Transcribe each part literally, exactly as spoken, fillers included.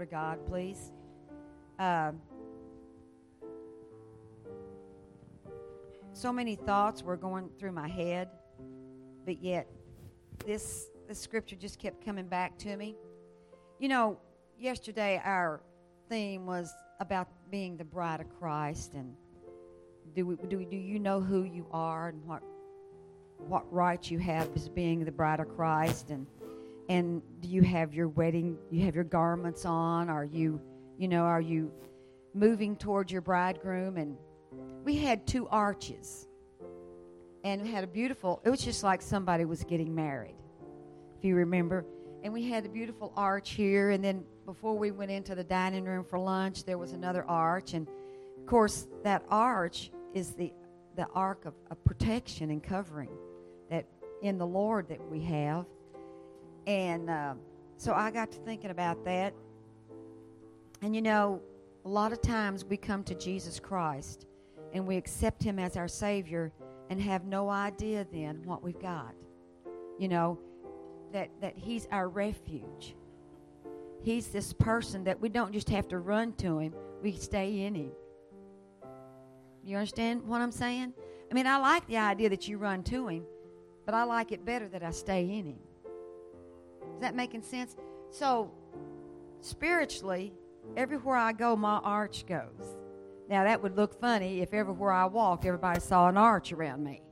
of God, please. Uh, so many thoughts were going through my head, but yet this, this scripture just kept coming back to me. You know, yesterday our theme was about being the bride of Christ, and do we, do we, do you know who you are and what what right you have as being the bride of Christ, and and do you have your wedding, you have your garments on? Are you, you know, are you moving towards your bridegroom? And we had two arches, and we had a beautiful, it was just like somebody was getting married, if you remember. And we had a beautiful arch here, and then before we went into the dining room for lunch, there was another arch. And of course, that arch is the the ark of, of protection and covering that in the Lord that we have. And uh, so I got to thinking about that. And you know, a lot of times we come to Jesus Christ and we accept Him as our Savior and have no idea then what we've got. You know, that, that He's our refuge. He's this person that we don't just have to run to Him, we stay in Him. You understand what I'm saying? I mean, I like the idea that you run to Him, but I like it better that I stay in Him. Is that making sense? So, spiritually, everywhere I go, my arch goes. Now, that would look funny if everywhere I walked, everybody saw an arch around me.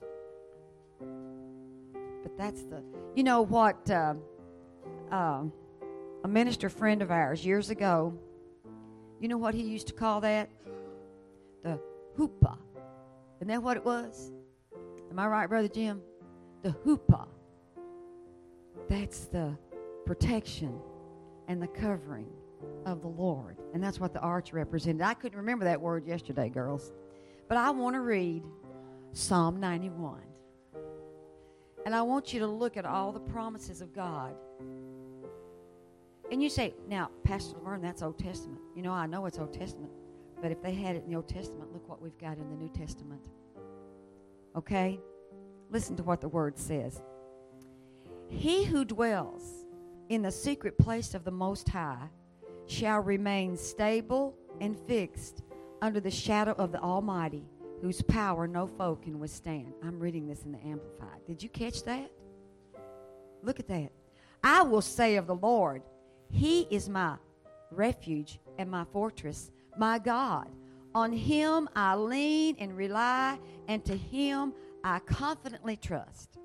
But that's the, you know what, uh, uh, a minister friend of ours years ago, you know what he used to call that? The hoopah. Isn't that what it was? Am I right, Brother Jim? The hoopah. That's the protection and the covering of the Lord. And that's what the arch represented. I couldn't remember that word yesterday, girls. But I want to read Psalm ninety-one. And I want you to look at all the promises of God. And you say, now, Pastor Laverne, that's Old Testament. You know, I know it's Old Testament. But if they had it in the Old Testament, look what we've got in the New Testament. Okay? Listen to what the Word says. He who dwells in the secret place of the Most High shall remain stable and fixed under the shadow of the Almighty, whose power no foe can withstand. I'm reading this in the Amplified. Did you catch that? Look at that. I will say of the Lord, He is my refuge and my fortress, my God. On Him I lean and rely, and to Him I confidently trust.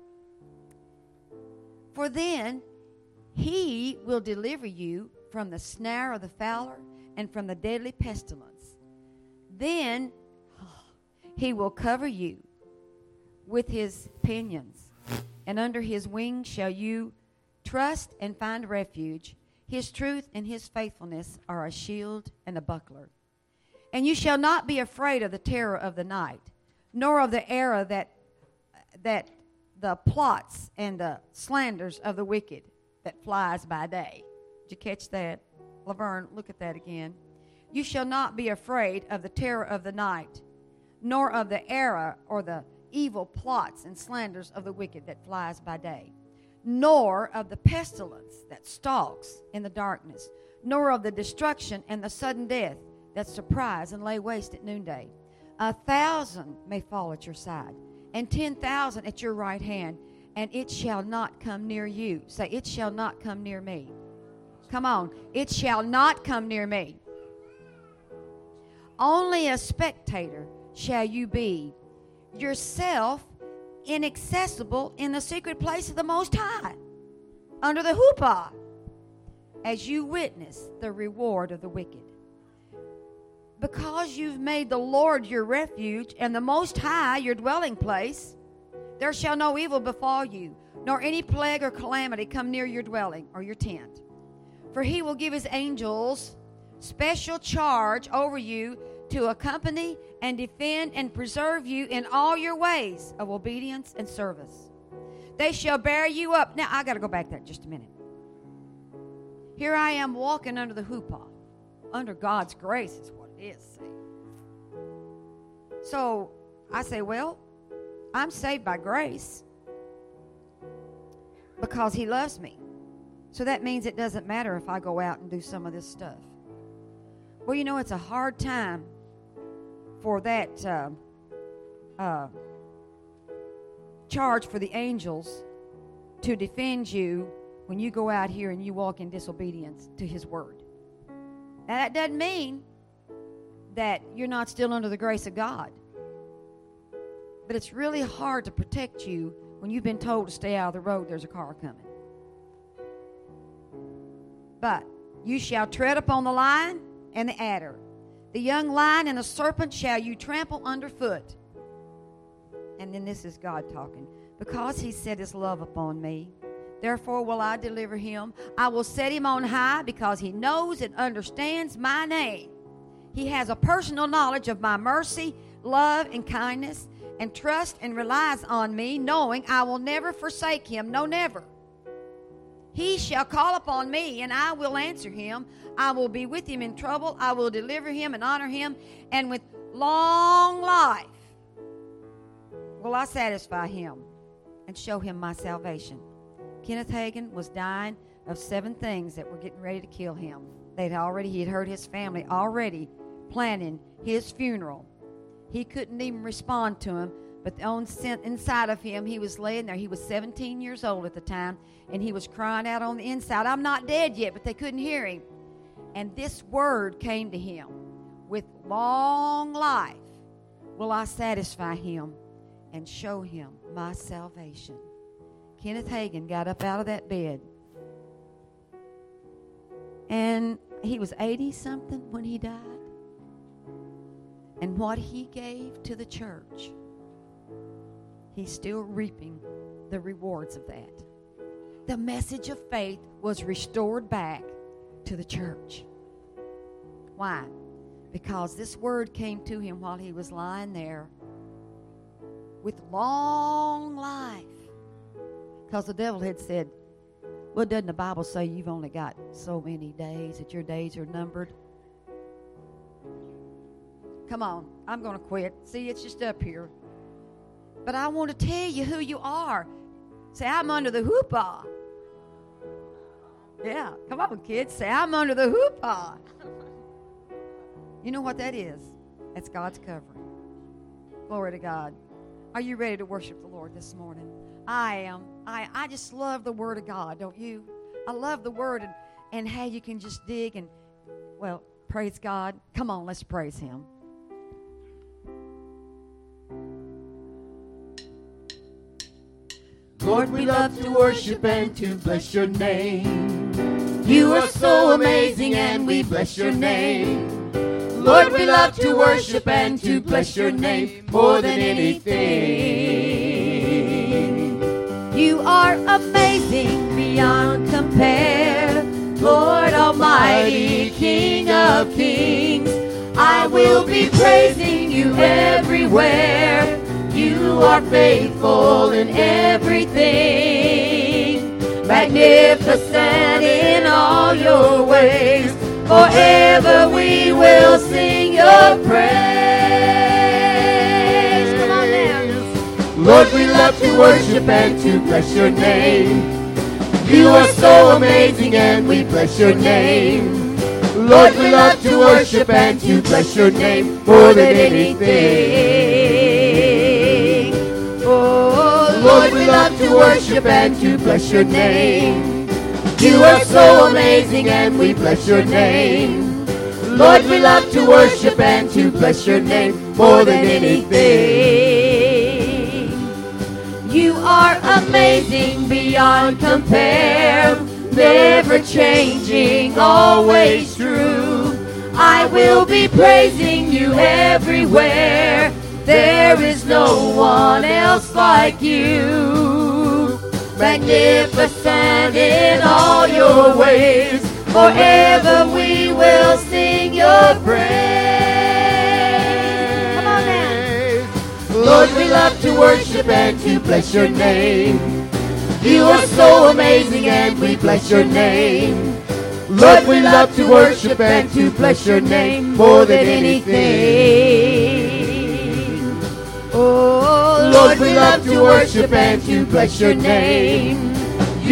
For then He will deliver you from the snare of the fowler and from the deadly pestilence. Then He will cover you with His pinions, and under His wings shall you trust and find refuge. His truth and His faithfulness are a shield and a buckler. And you shall not be afraid of the terror of the night, nor of the arrow that that the plots and the slanders of the wicked that flies by day. Did you catch that? Laverne, look at that again. You shall not be afraid of the terror of the night, nor of the arrow or the evil plots and slanders of the wicked that flies by day, nor of the pestilence that stalks in the darkness, nor of the destruction and the sudden death that surprise and lay waste at noonday. A thousand may fall at your side, and ten thousand at your right hand, and it shall not come near you. Say, it shall not come near me. Come on. It shall not come near me. Only a spectator shall you be, yourself inaccessible in the secret place of the Most High, under the hoopah, as you witness the reward of the wicked. Because you've made the Lord your refuge and the Most High your dwelling place, there shall no evil befall you, nor any plague or calamity come near your dwelling or your tent. For He will give His angels special charge over you to accompany and defend and preserve you in all your ways of obedience and service. They shall bear you up. Now, I got to go back there just a minute. Here I am walking under the hoopah. Under God's grace is what it is. See? So I say, well, I'm saved by grace because He loves me. So that means it doesn't matter if I go out and do some of this stuff. Well, you know, it's a hard time for that uh, uh, charge for the angels to defend you when you go out here and you walk in disobedience to His word. Now, that doesn't mean that you're not still under the grace of God. But it's really hard to protect you when you've been told to stay out of the road, there's a car coming. But you shall tread upon the lion and the adder. The young lion and the serpent shall you trample underfoot. And then this is God talking. Because He set His love upon me, therefore will I deliver him. I will set him on high because he knows and understands my name. He has a personal knowledge of my mercy, love, and kindness, and trust and relies on me, knowing I will never forsake him. No, never. He shall call upon me, and I will answer him. I will be with him in trouble. I will deliver him and honor him. And with long life will I satisfy him and show him my salvation. Kenneth Hagin was dying of seven things that were getting ready to kill him. They'd already, he had heard his family already planning his funeral. He couldn't even respond to him, but on inside of him, he was laying there. He was seventeen years old at the time, and he was crying out on the inside, I'm not dead yet, but they couldn't hear him. And this word came to him, with long life will I satisfy him and show him my salvation. Kenneth Hagin got up out of that bed, and he was eighty-something when he died. And what he gave to the church, he's still reaping the rewards of that. The message of faith was restored back to the church. Why? Because this word came to him while he was lying there with long life. Because the devil had said, well, doesn't the Bible say you've only got so many days, that your days are numbered? Come on, I'm going to quit. See, it's just up here. But I want to tell you who you are. Say, I'm under the hoopah. Yeah, come on, kids. Say, I'm under the hoopah. You know what that is? That's God's covering. Glory to God. Are you ready to worship the Lord this morning? I am. I, I just love the Word of God, don't you? I love the Word and, and how you can just dig and, well, praise God. Come on, let's praise Him. Lord, we love to worship and to bless your name. You are so amazing and we bless your name. Lord, we love to worship and to bless your name more than anything. You are amazing beyond compare, Lord Almighty, King of kings. I will be praising you everywhere. You are faithful in everything, magnificent in all your ways. Forever we will sing your praise. Come on now. Lord, we love to worship and to bless your name. You are so amazing and we bless your name. Lord, we love to worship and to bless your name more than anything. Lord, we love to worship and to bless your name. You are so amazing and we bless your name. Lord, we love to worship and to bless your name more than anything. You are amazing beyond compare, never changing, always true. I will be praising you everywhere. There is no one else like you. Magnificent in all your ways. Forever we will sing your praise. Come on now. Lord, we love to worship and to bless your name. You are so amazing and we bless your name. Lord, we love to worship and to bless your name more than anything. Oh, Lord, we love to worship and to bless your name.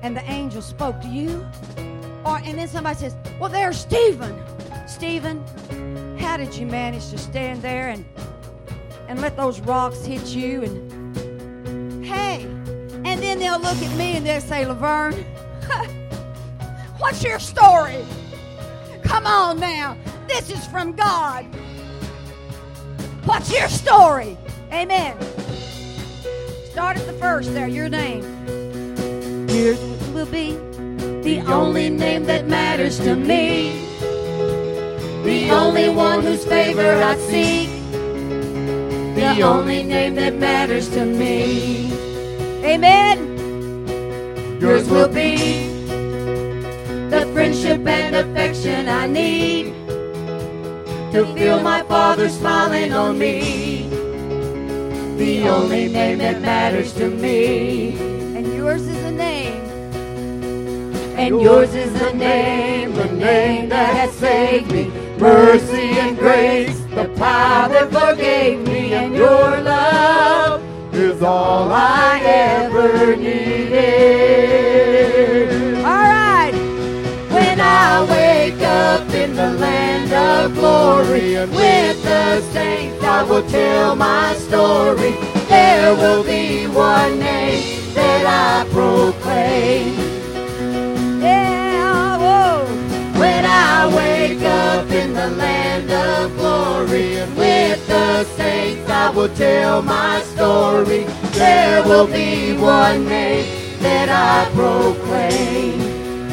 and the angel spoke to you? Or and then somebody says, well, there's Stephen. Stephen, how did you manage to stand there and and let those rocks hit you? And hey, and then they'll look at me and they'll say, Laverne, what's your story? Come on now. This is from God. What's your story? Amen. Start at the first there, your name. Yours will be the only name that matters to me, the only one whose favor I seek, the only name that matters to me. Amen. Yours will be the friendship and affection I need to feel my Father smiling on me, the only name that matters to me. And yours is a name, and yours is a name, the name that has saved me, mercy and grace, the power that forgave me, and your love is all I ever needed. All right. When I wake up in the land of glory and with the saints I will tell my story. There will be one name that I proclaim. Yeah, whoa. When I wake up in the land of glory and with the saints I will tell my story. There will be one name that I proclaim.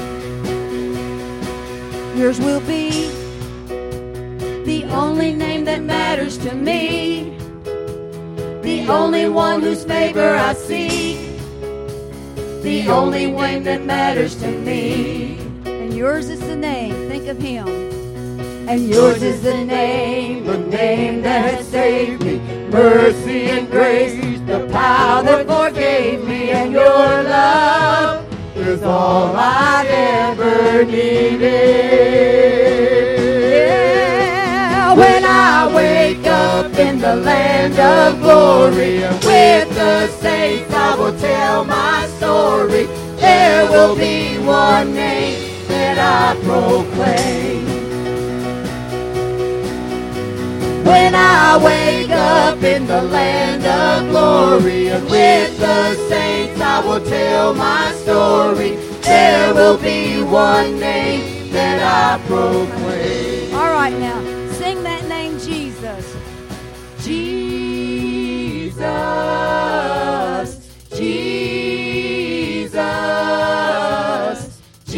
Yours will be the only name that matters to me, the only one whose favor I seek, the only name that matters to me. And yours is the name, think of him. And yours is the name, the name that has saved me, mercy and grace, the power that forgave me, and your love is all I ever needed. Yeah, when I wake up in the land of glory and with the saints I will tell my story. There will be one name that I proclaim. When I wake up in the land of glory and with the saints I will tell my story. There will be one name that I proclaim. All right, now sing that name, Jesus. Jesus, Jesus,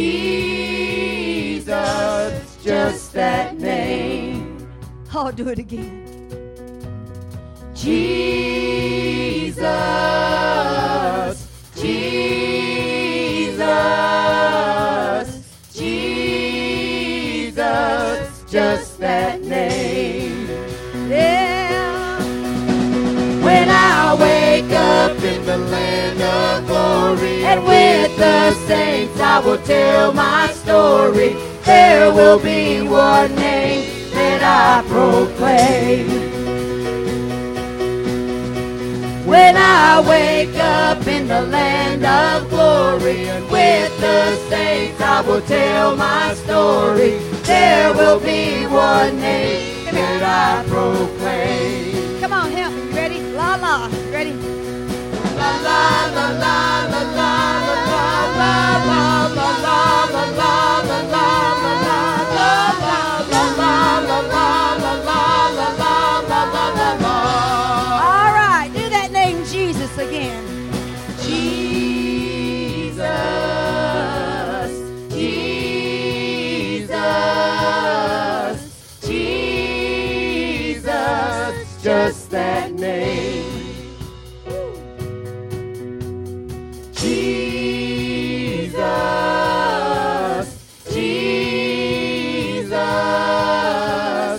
Jesus, just that name. I'll do it again. Jesus, Jesus, Jesus, just that name. Yeah. When I wake up in the land of glory and with the saints I will tell my story. There will be one name that I proclaim. When I wake up in the land of glory and with the saints I will tell my story. There will be one name that I proclaim. Come on, help me. Ready? La la. Ready? La la la la la la la la la la la la la la la again. Jesus, Jesus, Jesus, just that name. Jesus, Jesus,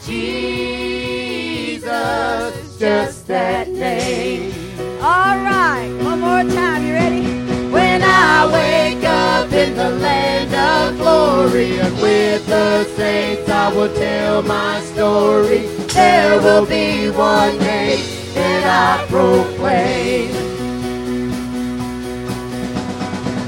Jesus, just that name. All right, one more time. You ready? When I wake up in the land of glory and with the saints I will tell my story. There will be one name that I proclaim.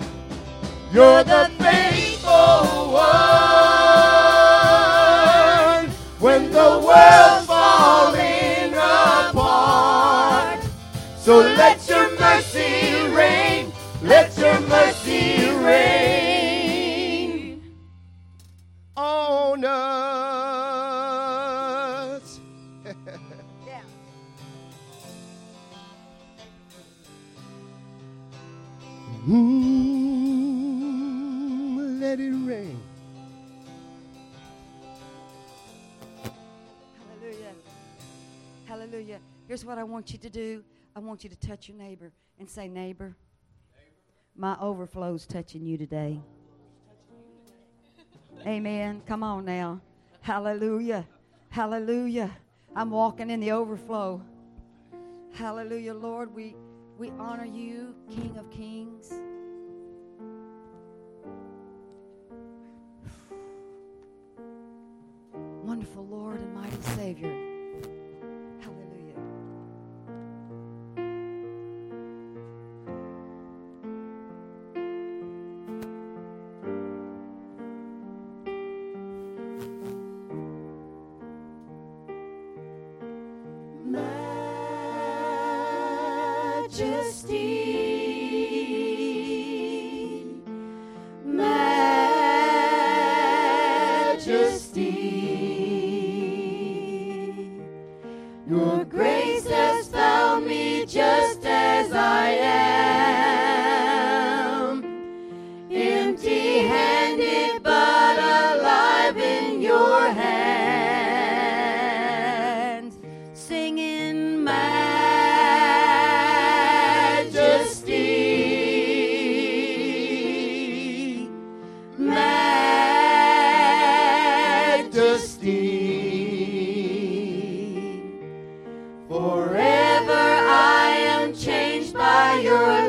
You're the faithful one. When the world's falling apart, so let your mercy reign. Let your mercy reign on us. Yeah. Mm, let it rain. Hallelujah. Hallelujah. Here's what I want you to do. I want you to touch your neighbor and say, neighbor, my overflow's touching you today. Amen. Come on now. Hallelujah. Hallelujah. I'm walking in the overflow. Hallelujah, Lord. We we honor you, King of Kings. Wonderful Lord and mighty Savior. Hallelujah. Majesty, majesty, your grace has found me just as I am, empty-handed but alive in your hands, singing majesty, majesty. Forever I am changed by your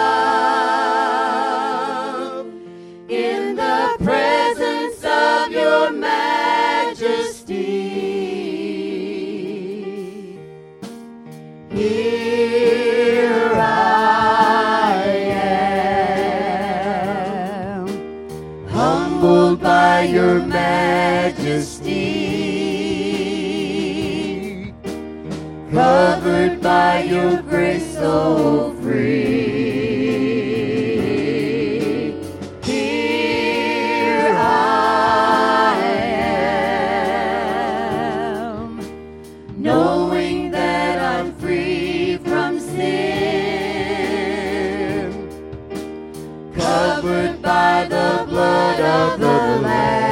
love, in the presence of your majesty. Here I am, humbled by your majesty, covered by your grace so free. Here I am, knowing that I'm free from sin, covered by the blood of the Lamb.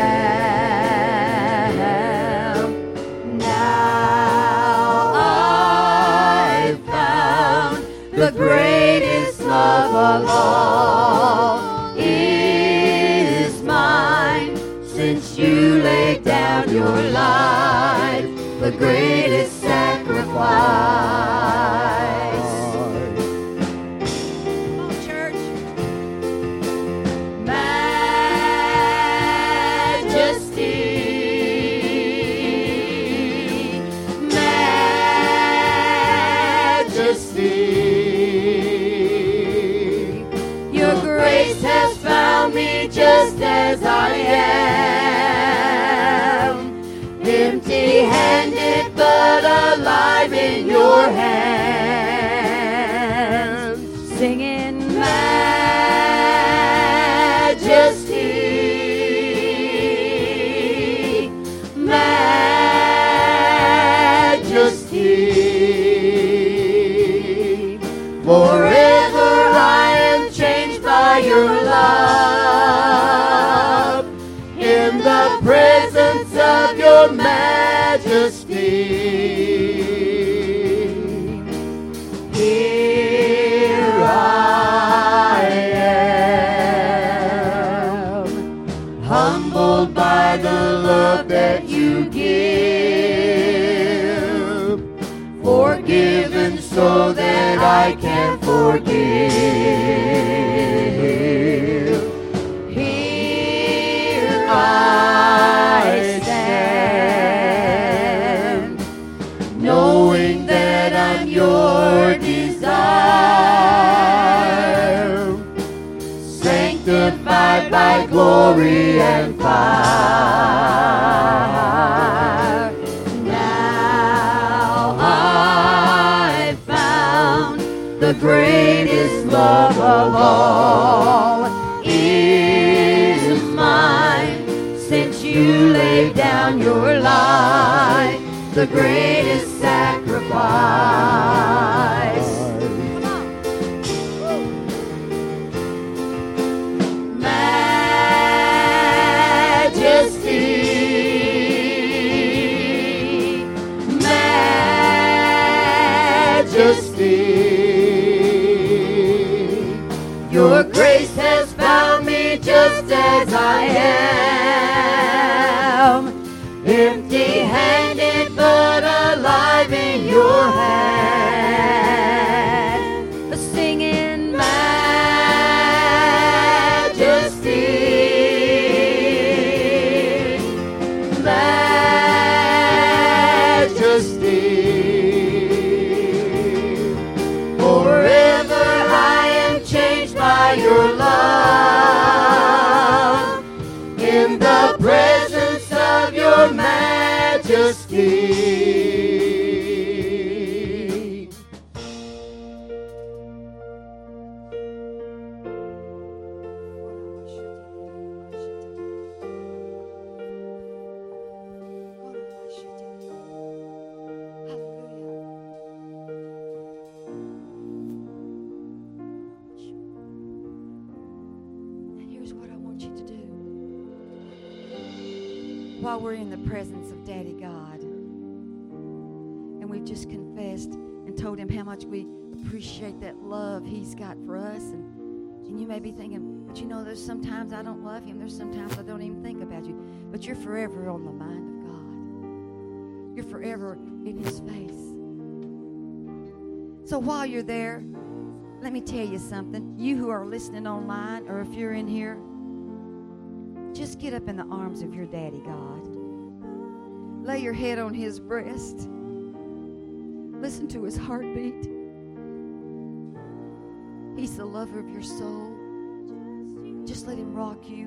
Now I've found the greatest love of all is mine, since you laid down your life, the greatest sacrifice. Come on, church. Majesty, majesty, your grace has found me just as I am, empty-handed but alive in your hands, singing majesty, majesty. Forever I am changed by your love, in the presence of your majesty. Here I am, humbled by the love that you give, forgiven so that I can forgive. Here I stand, knowing that I'm your desire, sanctified glory and fire. Now I found the greatest love of all is mine, since you laid down your life, the greatest sacrifice. Majesty, majesty, your grace has found me just as I am, empty-handed but alive in your hand, singing majesty, majesty. Forever I am changed by your love, in the presence of your majesty. While we're in the presence of Daddy God, and we've just confessed and told him how much we appreciate that love he's got for us, and, and you may be thinking, but you know, there's sometimes I don't love him, there's sometimes I don't even think about you, but you're forever on the mind of God. You're forever in his face. So while you're there, let me tell you something. You who are listening online, or if you're in here, just get up in the arms of your Daddy God. Lay your head on his breast. Listen to his heartbeat. He's the lover of your soul. Just let him rock you.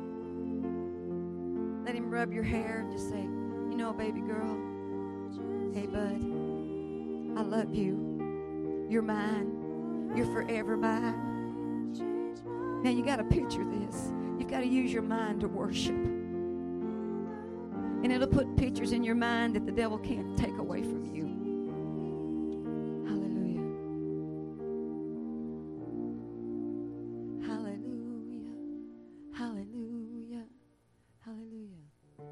Let him rub your hair and just say, you know, baby girl, hey, bud, I love you. You're mine. You're forever mine. Now you got to picture this. You've got to use your mind to worship. And it'll put pictures in your mind that the devil can't take away from you. Hallelujah. Hallelujah. Hallelujah. Hallelujah.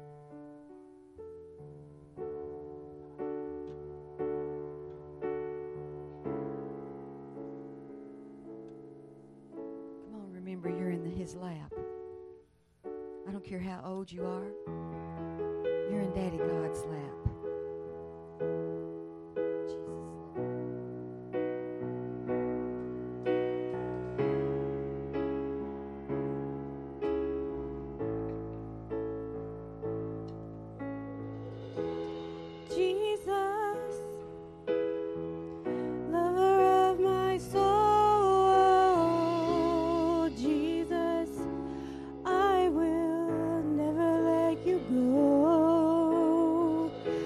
Come on, remember you're in the, his lap. I don't care how old you are. You're in Daddy God's lap. Jesus, lover of my soul, Jesus, I will never let you go.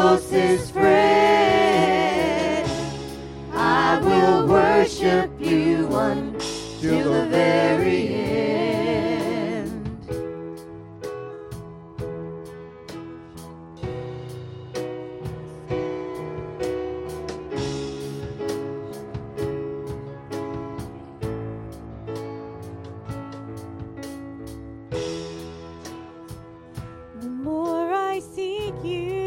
closest friend. I will worship you until the very end. The more I seek you,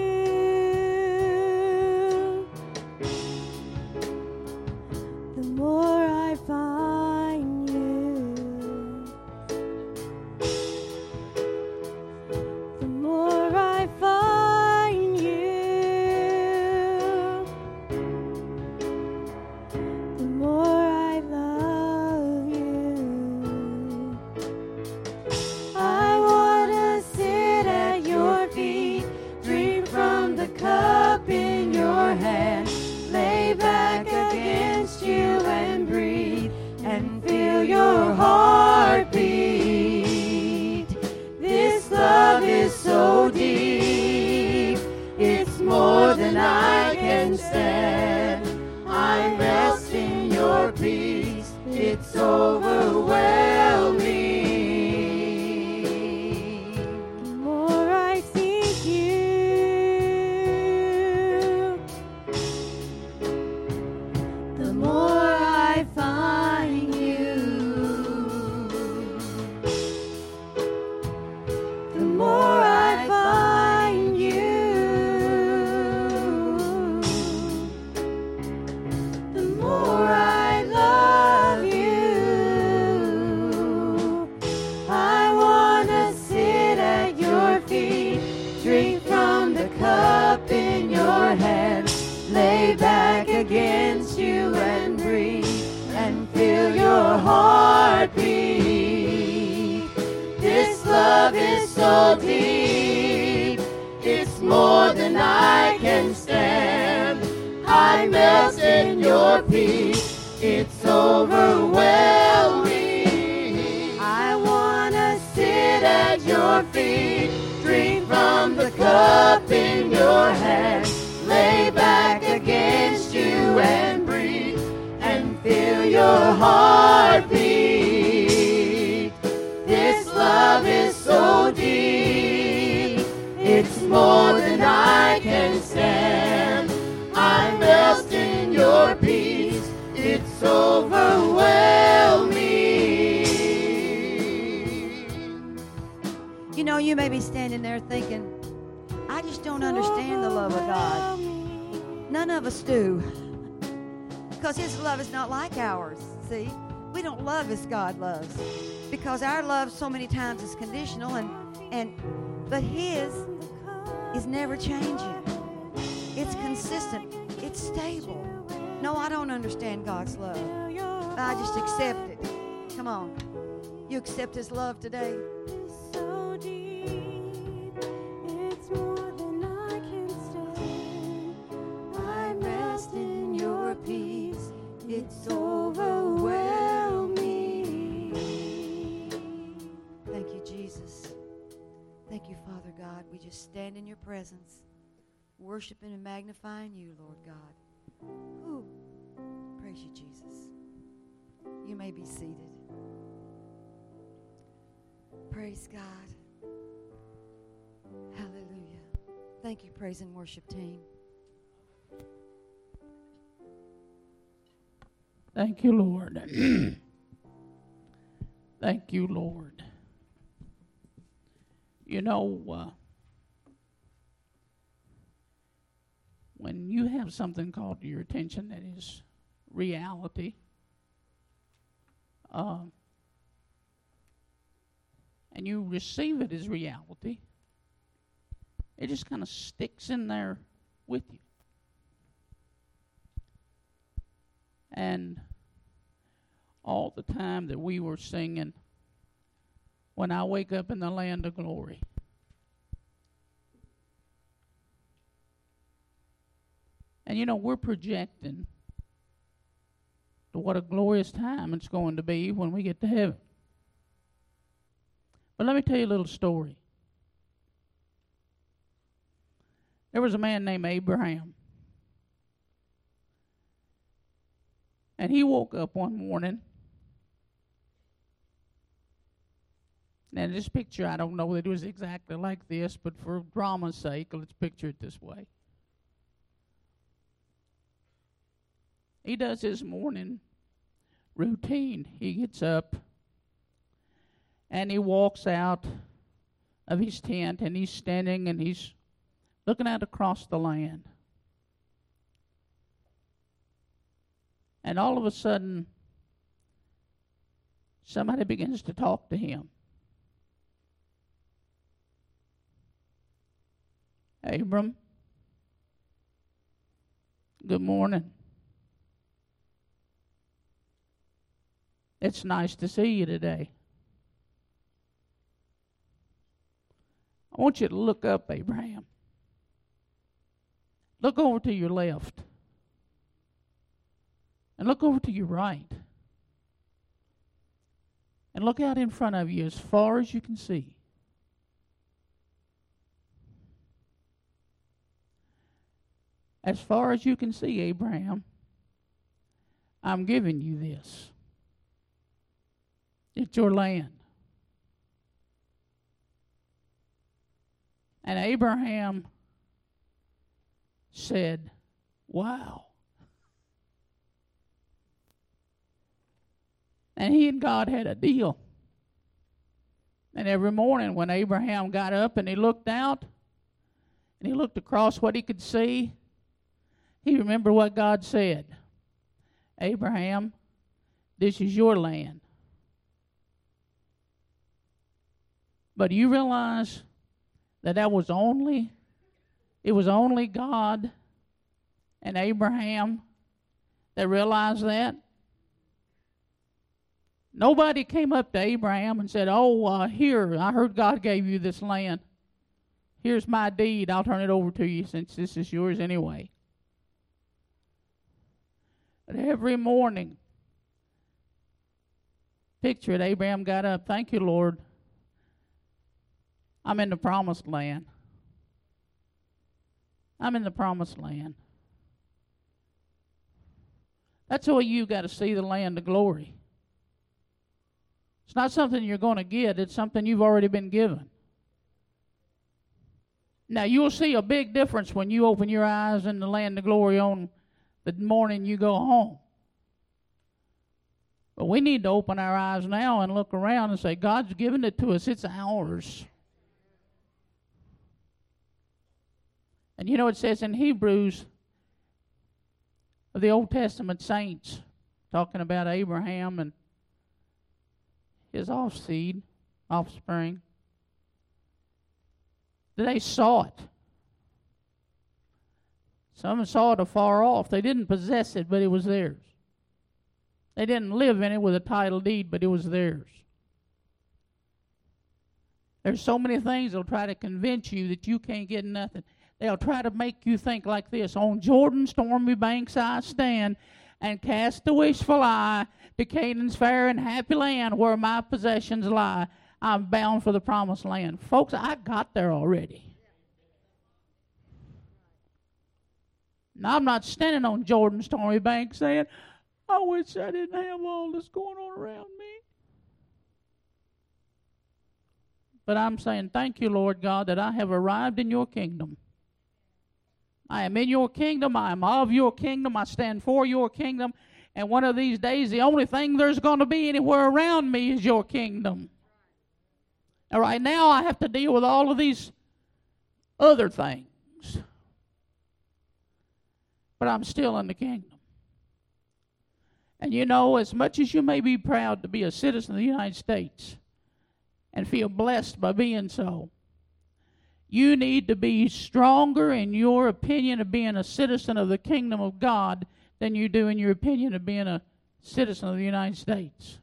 the more I find you. The more I find you, the more I love you. I wanna sit at your feet, drink from the cup in your hand, lay back against you and breathe, and feel your heartbeat. This love is so deep, it's more than I can stand. I rest in your peace, it's overwhelming. The more I seek you, the more I find you. The more I find you, the more I love you. I wanna sit at your feet, drink from the cup in your hand, lay back against you and breathe, and feel your heartbeat. This love is so deep, it's more than I can stand. I melt in your peace, it's overwhelming. I wanna sit at your feet, drink from the cup in your hand, lay back against you and breathe, and feel your heartbeat. This love is so deep, it's more than I can stand. I rest in your peace, it's overwhelming. You know, you may be standing there thinking, I just don't understand the love of God. None of us do. Because His love is not like ours, see? We don't love as God loves. Because our love so many times is conditional, and, and but His is never changing. It's consistent. It's stable. No, I don't understand God's love. I just accept it. Come on. You accept His love today? So deep, it's more than I can stand. I rest in your peace, it's overwhelming. Thank you, Jesus. Thank you, Father God. We just stand in your presence, worshiping and magnifying you, Lord God. Ooh, praise you, Jesus. You may be seated. Praise God. Hallelujah. Thank you, praise and worship team. Thank you, Lord. Thank you, Lord. You know, uh, when you have something called to your attention that is reality, uh, and you receive it as reality, it just kind of sticks in there with you. And all the time that we were singing, When I Wake Up in the Land of Glory, and you know, we're projecting to what a glorious time it's going to be when we get to heaven. But let me tell you a little story. There was a man named Abraham. And he woke up one morning. Now, this picture, I don't know that it was exactly like this, but for drama's sake, let's picture it this way. He does his morning routine. He gets up, and he walks out of his tent, and he's standing, and he's looking out across the land. And all of a sudden, somebody begins to talk to him. Abram, good morning. It's nice to see you today. I want you to look up, Abraham. Look over to your left. And look over to your right. And look out in front of you as far as you can see. As far as you can see, Abraham, I'm giving you this. It's your land. And Abraham said, wow. And he and God had a deal. And every morning when Abraham got up and he looked out, and he looked across what he could see, he remembered what God said. Abraham, this is your land. But do you realize that that was only, it was only God and Abraham that realized that? Nobody came up to Abraham and said, oh, uh, here, I heard God gave you this land. Here's my deed. I'll turn it over to you since this is yours anyway. But every morning, picture it, Abraham got up. Thank you, Lord. I'm in the promised land. I'm in the promised land. That's the way you got to see the land of glory. It's not something you're going to get. It's something you've already been given. Now, you'll see a big difference when you open your eyes in the land of glory on the morning you go home. But we need to open our eyes now and look around and say, God's given it to us. It's ours. And you know, it says in Hebrews, of the Old Testament saints, talking about Abraham and his offseed, offspring, they saw it. Some saw it afar off. They didn't possess it, but it was theirs. They didn't live in it with a title deed, but it was theirs. There's so many things that'll try to convince you that you can't get nothing. They'll try to make you think like this. On Jordan's stormy banks I stand, and cast a wishful eye to Canaan's fair and happy land where my possessions lie. I'm bound for the promised land. Folks, I got there already. Now, I'm not standing on Jordan's stormy bank saying, I wish I didn't have all this going on around me. But I'm saying, thank you, Lord God, that I have arrived in your kingdom. I am in your kingdom. I am of your kingdom. I stand for your kingdom. And one of these days, the only thing there's going to be anywhere around me is your kingdom. And right now, I have to deal with all of these other things. But I'm still in the kingdom. And you know, as much as you may be proud to be a citizen of the United States and feel blessed by being so, you need to be stronger in your opinion of being a citizen of the kingdom of God than you do in your opinion of being a citizen of the United States.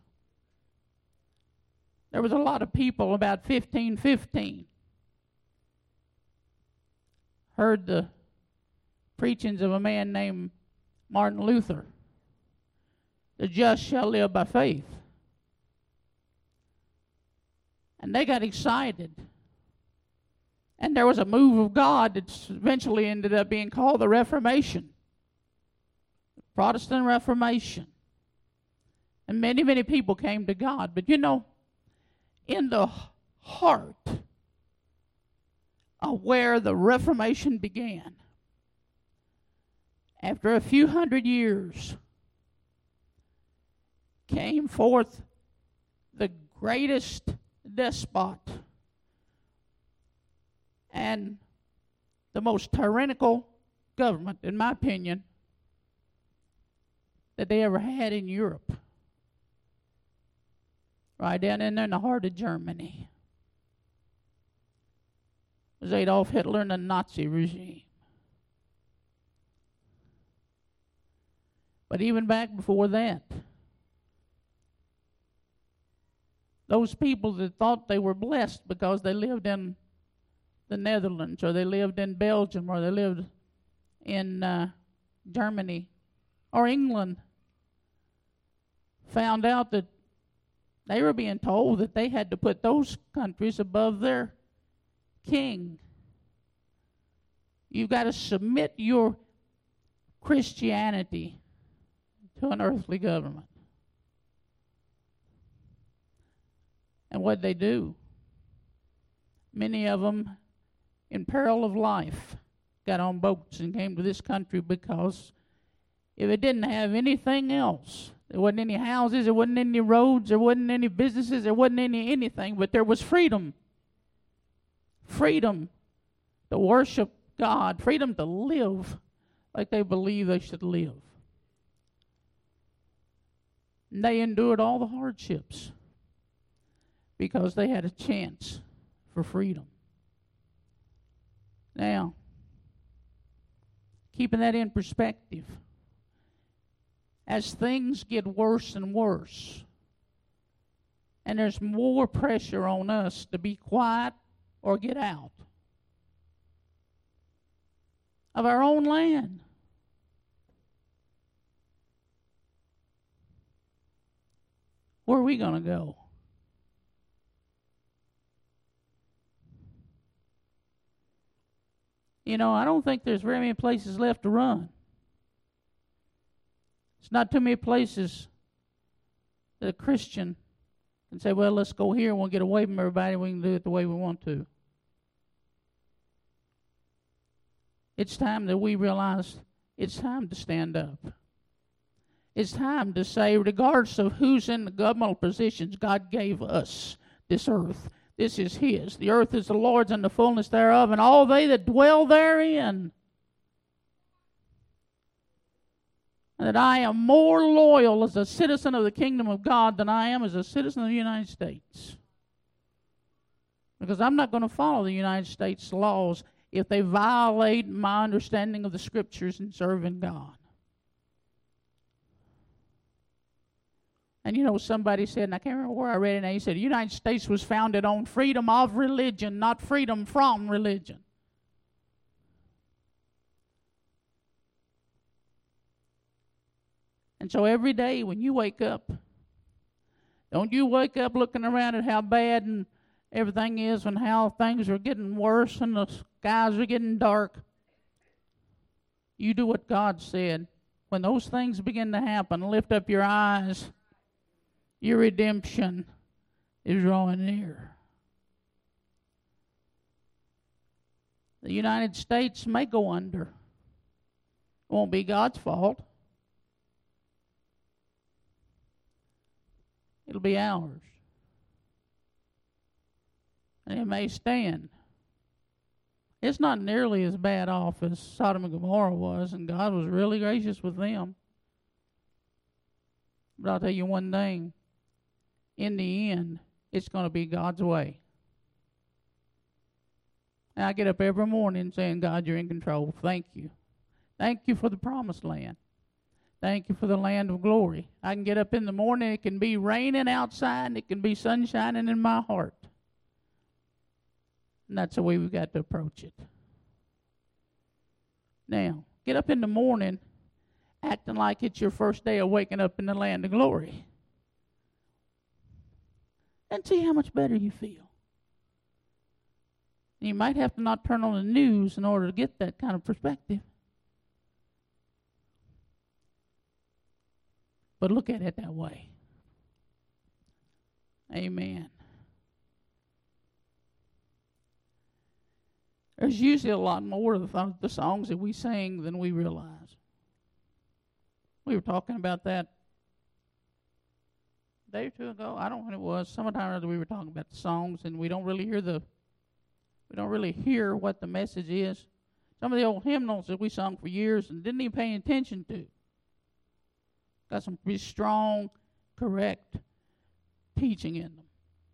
There was a lot of people about fifteen fifteen heard the preachings of a man named Martin Luther. The just shall live by faith. And they got excited. And there was a move of God that eventually ended up being called the Reformation. Protestant Reformation. And many, many people came to God. But you know, in the heart of where the Reformation began, after a few hundred years, came forth the greatest despot and the most tyrannical government, in my opinion, that they ever had in Europe. Right down in there in the heart of Germany. It was Adolf Hitler and the Nazi regime. But even back before that, those people that thought they were blessed because they lived in the Netherlands, or they lived in Belgium, or they lived in uh, Germany or England, found out that they were being told that they had to put those countries above their king. You've got to submit your Christianity to an earthly government. And what'd they do? Many of them, in peril of life, got on boats and came to this country because if it didn't have anything else, there wasn't any houses, there wasn't any roads, there wasn't any businesses, there wasn't any anything, but there was freedom. Freedom to worship God, freedom to live like they believe they should live. And they endured all the hardships because they had a chance for freedom. Now, keeping that in perspective, as things get worse and worse, and there's more pressure on us to be quiet or get out of our own land, where are we going to go? You know, I don't think there's very many places left to run. It's not too many places that a Christian can say, well, let's go here and we'll get away from everybody and we can do it the way we want to. It's time that we realize it's time to stand up. It's time to say, regardless of who's in the governmental positions, God gave us this earth. This is His. The earth is the Lord's and the fullness thereof, and all they that dwell therein. And that I am more loyal as a citizen of the kingdom of God than I am as a citizen of the United States. Because I'm not going to follow the United States laws if they violate my understanding of the Scriptures and serving God. And you know, somebody said, and I can't remember where I read it now, he said, the United States was founded on freedom of religion, not freedom from religion. And so every day when you wake up, don't you wake up looking around at how bad and everything is and how things are getting worse and the skies are getting dark. You do what God said. When those things begin to happen, lift up your eyes. Your redemption is drawing near. The United States may go under. It won't be God's fault. It'll be ours. And it may stand. It's not nearly as bad off as Sodom and Gomorrah was, and God was really gracious with them. But I'll tell you one thing. In the end, it's going to be God's way. And I get up every morning saying, God, you're in control. Thank you. Thank you for the promised land. Thank you for the land of glory. I can get up in the morning. It can be raining outside, and it can be sun shining in my heart. And that's the way we've got to approach it. Now, get up in the morning acting like it's your first day of waking up in the land of glory. And see how much better you feel. And you might have to not turn on the news in order to get that kind of perspective. But look at it that way. Amen. There's usually a lot more of the, the songs that we sing than we realize. We were talking about that a day or two ago. I don't know when it was. Sometime or other we were talking about the songs, and we don't really hear the we don't really hear what the message is. Some of the old hymnals that we sung for years and didn't even pay attention to. Got some pretty strong, correct teaching in them.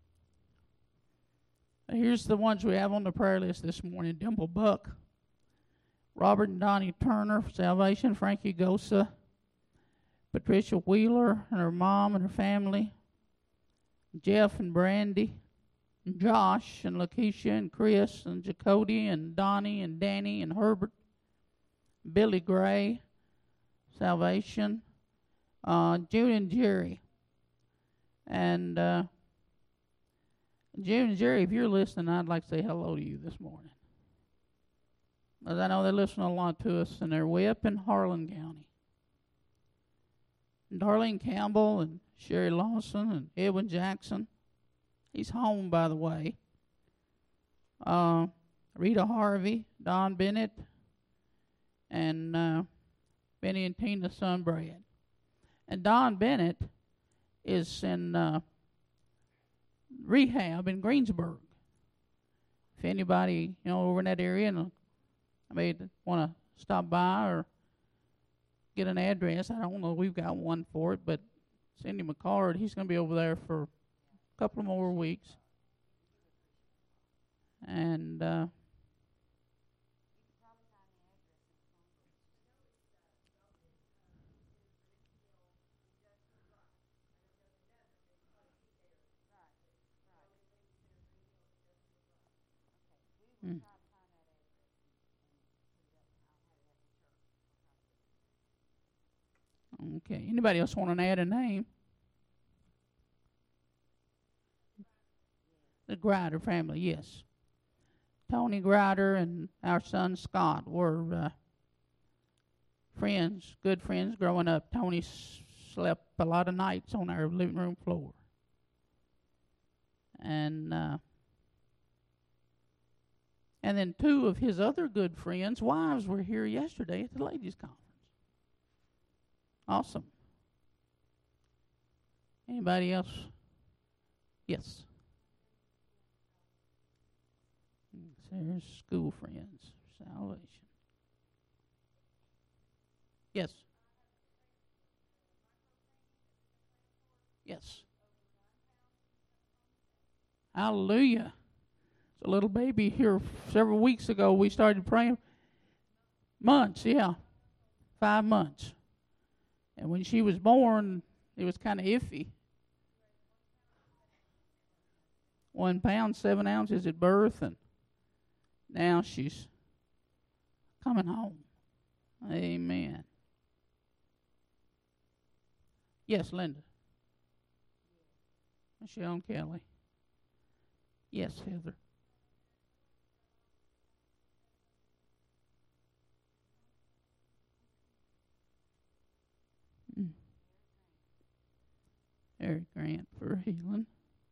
Now here's the ones we have on the prayer list this morning. Dimple Buck, Robert and Donnie Turner for salvation, Frankie Gosa, Patricia Wheeler and her mom and her family, Jeff and Brandy, and Josh and Lakeisha and Chris and Jacody and Donnie and Danny and Herbert, Billy Gray, salvation, uh, June and Jerry. And uh, June and Jerry, if you're listening, I'd like to say hello to you this morning. Because I know they listen a lot to us, and they're way up in Harlan County. And Darlene Campbell and Sherry Lawson and Edwin Jackson. He's home, by the way. Uh, Rita Harvey, Don Bennett, and uh, Benny and Tina's son, Brad. And Don Bennett is in uh, rehab in Greensburg. If anybody, you know, over in that area and uh, may want to stop by or get an address, I don't know, we've got one for it, but send him a card. He's going to be over there for a couple more weeks. And uh, hmm. Okay. Anybody else want to add a name? The Grider family, yes. Tony Grider and our son Scott were uh, friends, good friends growing up. Tony s- slept a lot of nights on our living room floor. And uh, and then two of his other good friends' wives were here yesterday at the ladies' conference. Awesome. Anybody else? Yes. There's school friends, salvation. Yes. Yes. Hallelujah. It's a little baby here several weeks ago. We started praying. Months, yeah. Five months. And when she was born, it was kind of iffy. One pound, seven ounces at birth, and now she's coming home. Amen. Yes, Linda. Michelle Kelly. Yes, Heather. Mm. Eric Grant for healing.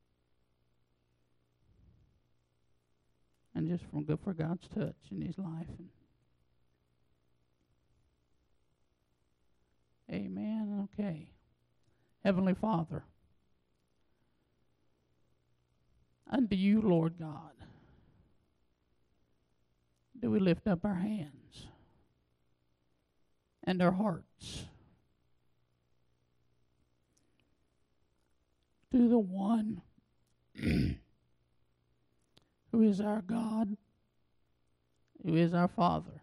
And just from good for God's touch in his life. And amen. Okay. Heavenly Father, unto you, Lord God, do we lift up our hands and our hearts to the one who is our God, who is our Father,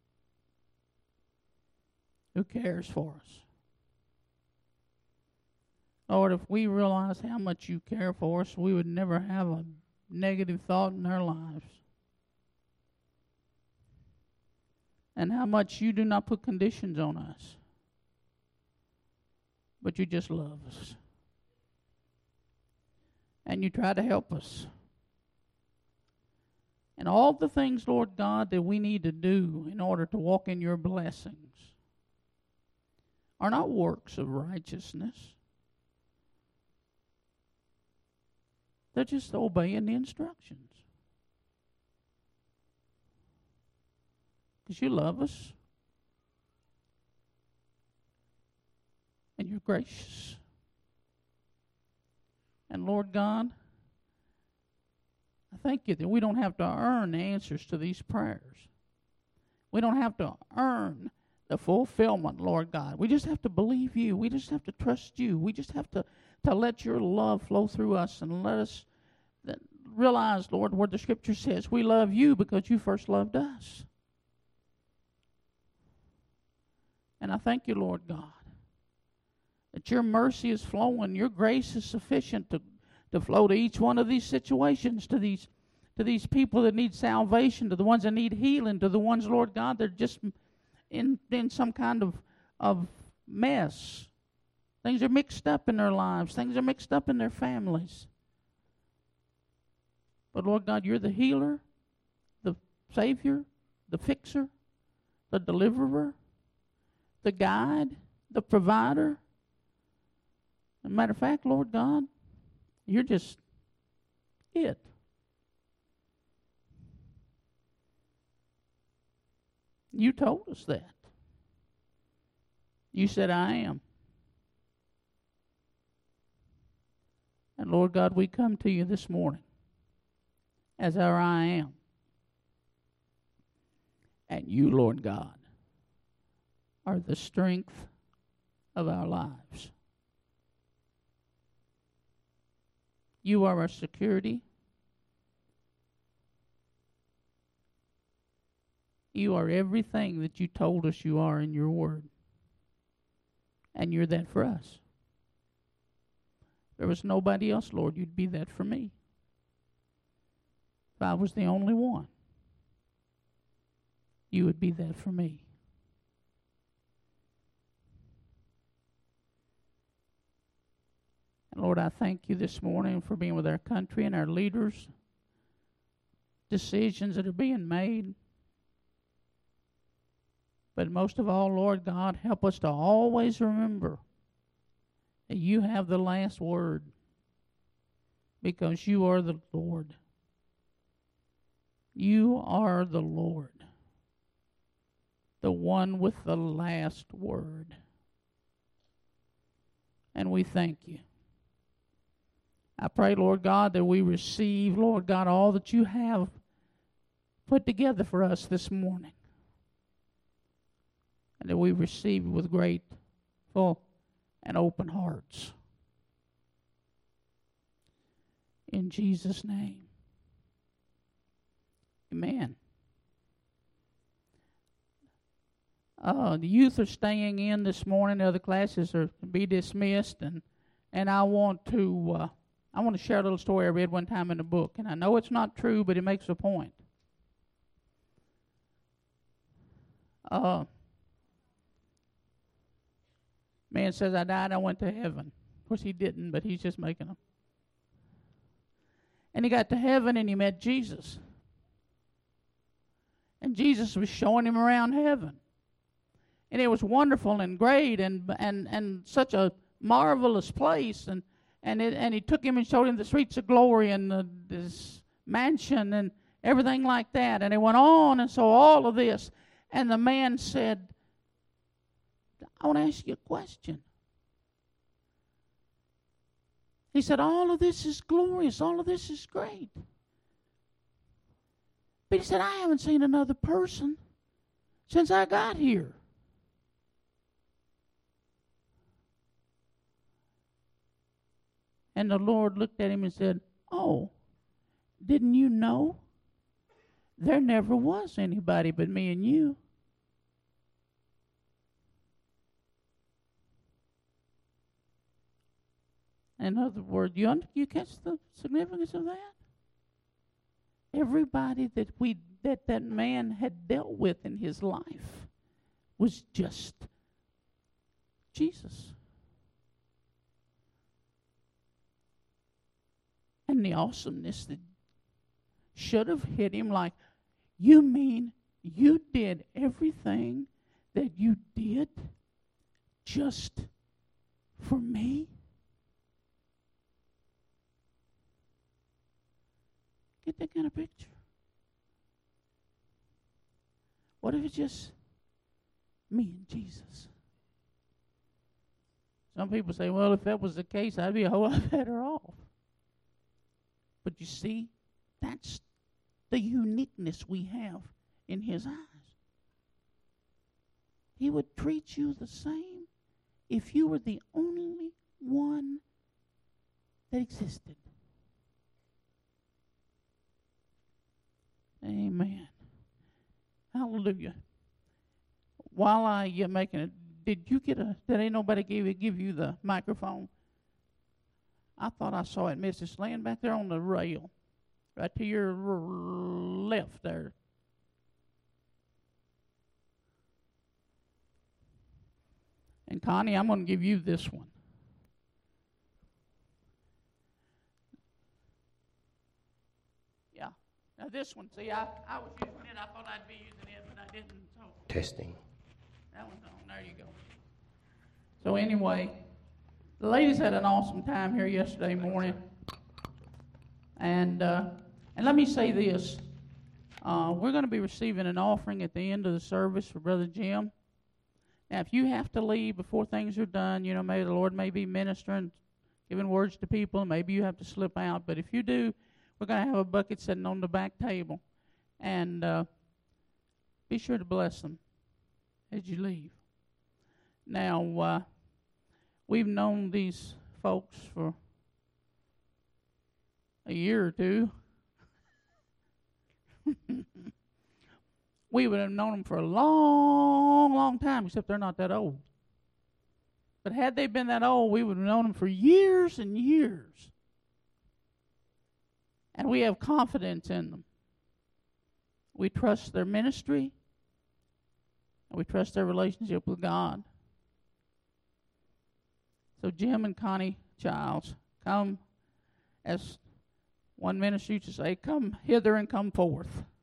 who cares for us. Lord, if we realize how much you care for us, we would never have a negative thought in our lives. And how much you do not put conditions on us, but you just love us. And you try to help us. and all the things, Lord God, that we need to do in order to walk in your blessings are not works of righteousness. They're just obeying the instructions. Because you love us. And you're gracious. And Lord God, I thank you that we don't have to earn the answers to these prayers. We don't have to earn the fulfillment, Lord God. We just have to believe you. We just have to trust you. We just have to, to let your love flow through us and let us realize, Lord, where the Scripture says we love you because you first loved us. And I thank you, Lord God, that your mercy is flowing, your grace is sufficient to, to flow to each one of these situations, to these to these people that need salvation, to the ones that need healing, to the ones, Lord God, that are just in, in some kind of, of mess. Things are mixed up in their lives. Things are mixed up in their families. But, Lord God, you're the healer, the Savior, the fixer, the deliverer, the guide, the provider. As a matter of fact, Lord God, you're just it. You told us that. You said, I am. And Lord God, we come to you this morning as our I am. And you, Lord God, are the strength of our lives. You are our security. You are everything that you told us you are in your word. And you're that for us. If there was nobody else, Lord, you'd be that for me. If I was the only one, you would be that for me. And Lord, I thank you this morning for being with our country and our leaders, decisions that are being made. But most of all, Lord God, help us to always remember that you have the last word because you are the Lord. You are the Lord, the one with the last word. And we thank you. I pray, Lord God, that we receive, Lord God, all that you have put together for us this morning. And that we receive with grateful and open hearts. In Jesus' name. Amen. Uh, the youth are staying in this morning. The other classes are to be dismissed. And, and I want to uh, I want to share a little story I read one time in a book. And I know it's not true, but it makes a point. Uh Man says, I died, I went to heaven. Of course, he didn't, but he's just making them. And he got to heaven and he met Jesus. And Jesus was showing him around heaven. And it was wonderful and great and and, and such a marvelous place. And and it, and he took him and showed him the streets of glory and the, this mansion and everything like that. And it went on and so all of this. And the man said, I want to ask you a question. He said, all of this is glorious. All of this is great. But he said, I haven't seen another person since I got here. And the Lord looked at him and said, oh, didn't you know? There never was anybody but me and you. In other words, you, under, you catch the significance of that? Everybody that we that that man had dealt with in his life was just Jesus. And the awesomeness that should have hit him like, you mean you did everything that you did just for me? Get that kind of picture. What if it's just me and Jesus? Some people say, well, if that was the case, I'd be a whole lot better off. But you see, that's the uniqueness we have in his eyes. He would treat you the same if you were the only one that existed. Amen. Hallelujah. While I you're making it, did you get a, did ain't nobody give, give you the microphone? I thought I saw it, Missus laying back there on the rail, right to your left there. And Connie, I'm going to give you this one. Yeah. Now this one, see, I, I was using it. I thought I'd be using it, but I didn't. So Testing. that one's on. There you go. So anyway, the ladies had an awesome time here yesterday morning. And uh, and let me say this. Uh, we're going to be receiving an offering at the end of the service for Brother Jim. Now, if you have to leave before things are done, you know, maybe the Lord may be ministering, giving words to people, and maybe you have to slip out. But if you do, we're going to have a bucket sitting on the back table. And uh, be sure to bless them as you leave. Now, uh, we've known these folks for a year or two. We would have known them for a long, long time, except they're not that old. But had they been that old, we would have known them for years and years. And we have confidence in them. We trust their ministry, and we trust their relationship with God. So Jim and Connie Childs, come, as one minister used to say, come hither and come forth.